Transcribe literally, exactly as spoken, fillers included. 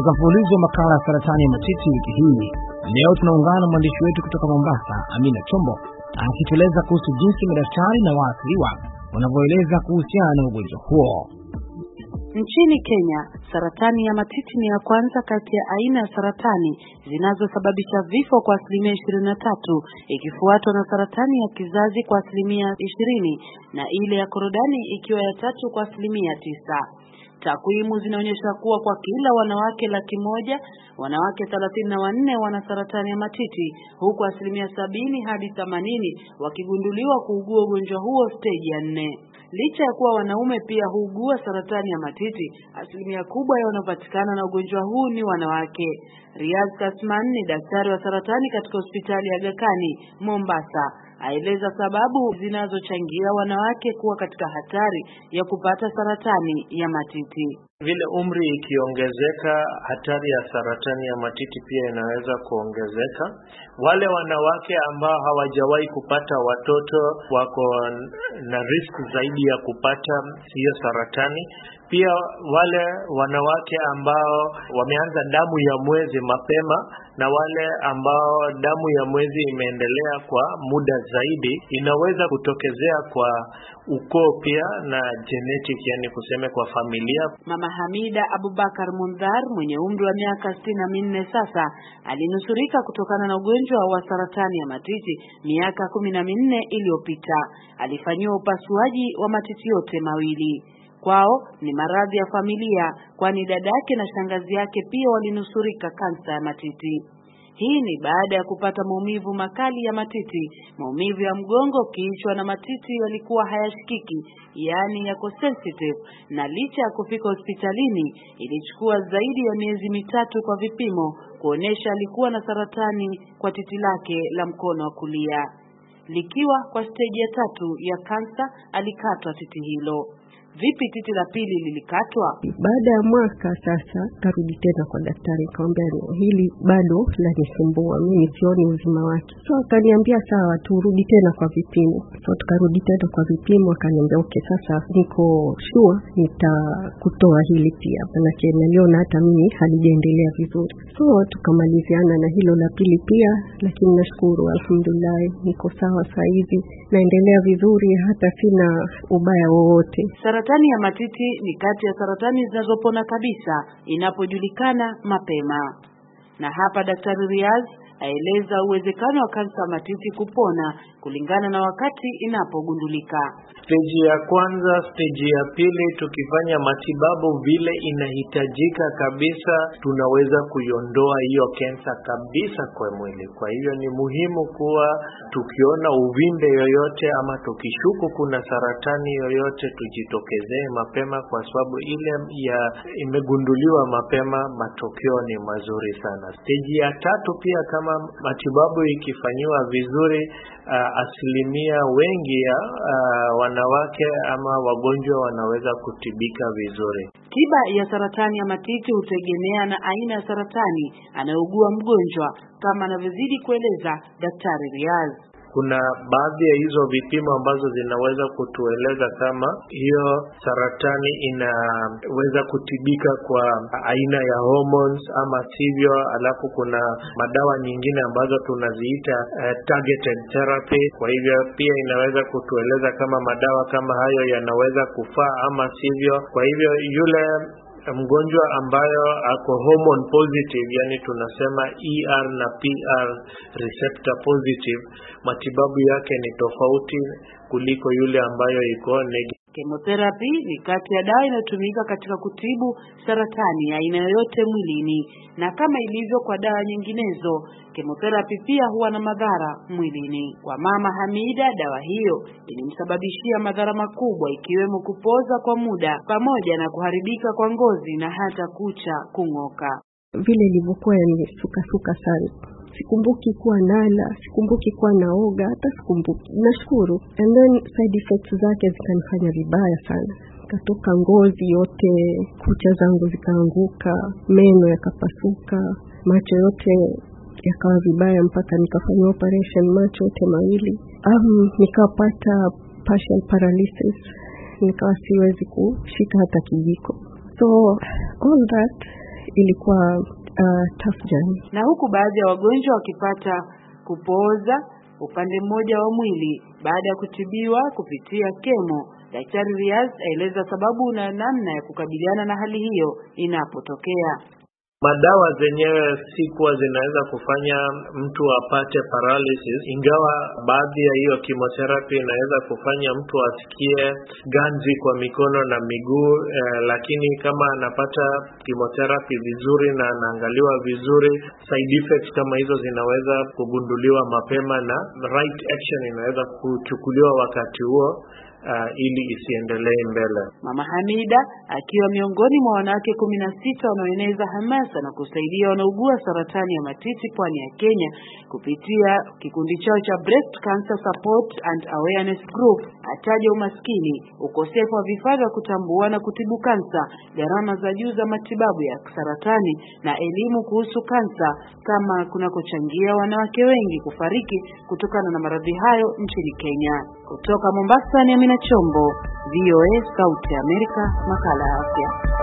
Katika mfululizo wa makala ya saratani ya matiti wiki hii, leo tunaungana na mwandishi wetu kutoka Mombasa, Amina Chombo, akitueleza kuhusu jinsi madaktari na waathiriwa wanavyoeleza kuhusiana na ugonjwa huo. Nchini Kenya, saratani ya matiti ni ya kwanza kati ya aina ya saratani zinazosababisha vifo kwa asilimia ishirini na tatu, ikifuatwa na saratani ya kizazi kwa asilimia ishirini na ile ya korodani ikiwa ya tatu kwa asilimia tisa. Takwimu zinaonyesha kuwa kwa kila wanawake laki moja, wanawake thelathini na wanne wana saratani ya matiti, huku asilimia sabini hadi themanini wakigunduliwa kuugua ugonjwa huo stage ya nne. Licha ya kuwa wanaume pia huugua saratani ya matiti, asilimia kubwa ya wanaopatikana na ugonjwa huu ni wanawake. Riaz Kasman ni daktari wa saratani katika hospitali ya Aga Khan, Mombasa. Aeleza sababu zinazochangia wanawake kuwa katika hatari ya kupata saratani ya matiti. Vile umri ikiongezeka, hatari ya saratani ya matiti pia inaweza kuongezeka. Wale wanawake ambao hawajawahi kupata watoto wako na risk zaidi ya kupata hiyo saratani. Pia wale wanawake ambao wameanza damu ya mwezi mapema na wale ambao damu ya mwezi imeendelea kwa muda zaidi, inaweza kutokezea kwa ukoo pia na genetic, yani kuseme kwa familia. Mama Hamida Abubakar Mundhar mwenye umri wa miaka sitini na minne sasa alinusurika kutokana na ugonjwa wa saratani ya matiti miaka kumi na minne iliyopita. Alifanyiwa upasuaji wa matiti yote mawili. Kwao ni maradhi ya familia, kwani dadake na shangazi yake pia walinusurika kansa ya matiti. Hii ni baada ya kupata maumivu makali ya matiti, maumivu ya mgongo, kichwa na matiti yalikuwa hayashikiki, yani yako sensitive, na licha ya kufika hospitalini ilichukua zaidi ya miezi mitatu kwa vipimo kuonesha alikuwa na saratani kwa titi lake la mkono wa kulia. Likiwa kwa stage ya tatu ya kansa, alikatwa titi hilo. Vipi titi la pili lilikatwa? Baada ya mwaka sasa karudi tena kwa daktari, nikamwambia hili bado lanisumbua, mimi sioni uzima wake. So akaniambia sawa, turudi tena kwa vipimo. So tukarudi tena kwa vipimo, akaniambia okay, sasa niko sure nitakutoa hili pia, manake naliona hata mimi halijaendelea vizuri. So tukamaliziana na hilo la pili pia, lakini nashukuru alhamdulillah niko sawa sasa hivi, naendelea vizuri, hata sina ubaya wowote. Saratani ya matiti ni kati ya saratani zinazopona kabisa inapojulikana mapema. Na hapa Daktari Riaz aeleza uwezekano wa kansa ya matiti kupona kulingana na wakati inapogundulika. Stage ya kwanza, stage ya pili, tukifanya matibabu vile inahitajika kabisa, tunaweza kuiondoa hiyo kansa kabisa kwa mwili. Kwa hiyo ni muhimu kuwa tukiona uvimbe yoyote ama tukishuku kuna saratani yoyote, tujitokezee mapema, kwa sababu ile ya imegunduliwa mapema matokeo ni mazuri sana. Stage ya tatu pia, kama matibabu ikifanyiwa vizuri, uh, asilimia wengi ya uh, wanawake ama wagonjwa wanaweza kutibika vizuri. Tiba ya saratani ya matiti hutegemea na aina ya saratani anayougua mgonjwa, kama anavyozidi kueleza Daktari Riaz. Kuna baadhi ya hizo vipimo ambazo zinaweza kutueleza kama hiyo saratani inaweza kutibika kwa aina ya hormones ama sivyo. Alafu kuna madawa nyingine ambazo tunaziita uh, targeted therapy. Kwa hivyo pia inaweza kutueleza kama madawa kama hayo yanaweza kufaa ama sivyo. Kwa hivyo yule mgonjwa ambayo ako hormone positive, yani tunasema E R na P R receptor positive, matibabu yake ni tofauti kuliko yule ambayo iko negative. Chemotherapy ni kati ya dawa inayotumika katika kutibu saratani ya aina yoyote mwilini, na kama ilivyo kwa dawa nyinginezo, chemotherapy pia huwa na madhara mwilini. Kwa Mama Hamida, dawa hiyo ilimsababishia madhara makubwa, ikiwemo kupoza kwa muda pamoja na kuharibika kwa ngozi na hata kucha kung'oka. Vile ilivyokuwa ni suka suka sana. Sikumbuki kuwa nala, sikumbuki kuwa naoga, hata sikumbuki. Nashukuru. And then side effects zake zikanifanya vibaya sana. Katoka ngozi yote, kucha zangu zikaanguka, meno yakapasuka, macho yote yakawa vibaya mpaka nikafanya operation macho yote mawili. Um, nikapata partial paralysis, nikawa siwezi kushika hata kijiko. So all that ilikuwa uh, tough journey. Na huku baadhi ya wagonjwa wakipata kupooza upande mmoja wa mwili baada ya kutibiwa kupitia kemo, Daktari Riaz aeleza sababu na namna ya kukabiliana na hali hiyo inapotokea. Madawa zenyewe si kuwa zinaweza kufanya mtu apate paralysis, ingawa baadhi ya hiyo chemotherapy inaweza kufanya mtu asikie ganzi kwa mikono na miguu, eh, lakini kama anapata chemotherapy vizuri na anaangaliwa vizuri, side effects kama hizo zinaweza kugunduliwa mapema na right action inaweza kuchukuliwa wakati huo. Uh, ili isiendelee mbele. Mama Hamida akiwa miongoni mwa wanawake kumi na sita wanaoeneza hamasa na kusaidia wanaougua saratani ya matiti pwani ya Kenya kupitia kikundi chao cha Breast Cancer Support and Awareness Group, ataja umaskini, ukosefu wa vifaa vya kutambua na kutibu kansa, gharama za juu za matibabu ya saratani na elimu kuhusu kansa kama kunakochangia wanawake wengi kufariki kutokana na maradhi hayo nchini Kenya. Kutoka Mombasa ni Amina Chombo, V O A Sauti ya Amerika, makala ya afya.